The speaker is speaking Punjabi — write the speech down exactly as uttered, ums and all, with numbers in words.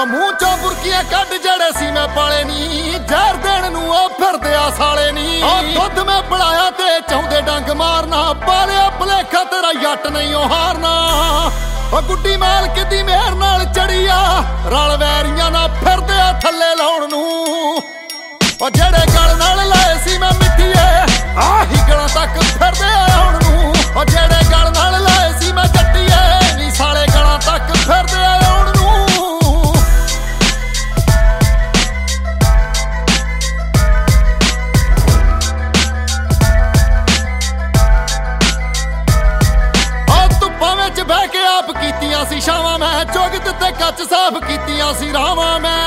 ਉਹ ਮੂੰਹ ਚੋਂ ਬੁਰਕੀਆਂ ਕੱਢ ਜਿਹੜੇ ਸੀ ਮੈਂ ਪਾਲੇ ਨੀ, ਜ਼ਹਿਰ ਦੇਣ ਨੂੰ ਉਹ ਫਿਰਦੇ ਆ ਸਾਲੇ ਨੀ। ਉਹ ਦੁੱਧ ਮੈਂ ਪਿਲਾਇਆ ਤੇ ਚਾਹੁੰਦੇ ਡੰਗ ਮਾਰਨਾ, ਪਾਲਿਆ ਭਲੇਖਾ ਤੇਰਾ ਜੱਟ ਨਹੀਂ ਉਹ ਹਾਰਨਾ। ਉਹ ਗੁੱਡੀ ਮਾਲਕ ਦੀ ਮਿਹਰ ਨਾਲ ਚੜੀ ਆ, ਰਲ ਵੈਰੀਆਂ ਨਾਲ ਫਿਰਦੇ ਆ ਥੱਲੇ ਲਾਉਣ ਨੂੰ। ਉਹ ਜਿਹੜੇ ਗਲ ਨਾਲ ਲਾਏ ਸੀ ਮੈਂ ਮਿੱਠੀਏ, ਆਹੀ ਗਲਾਂ ਤੱਕ ਫਿਰਦੇ ਆ ਆਉਣ ਨੂੰ। ਉਹ ਜਿਹੜੇ ਗਲ ਨਾਲ ਲਾਏ ਸੀ ਮੈਂ ਜੱਟੀਏ, ਨੀ ਸਾਲੇ ਗਲਾਂ ਤੱਕ ਫਿਰਦੇ ਆ ਆਉਣ ਨੂੰ। ਉਹ ਧੁੱਪਾਂ ਵਿੱਚ ਬਹਿ ਕੇ ਆਪ ਕੀਤੀਆਂ ਸੀ ਛਾਵਾਂ ਮੈਂ, ਜੁਗਤ ਤੇ ਕੱਚ ਸਾਫ਼ ਕੀਤੀਆਂ ਸੀ ਰਾਵਾਂ ਮੈਂ।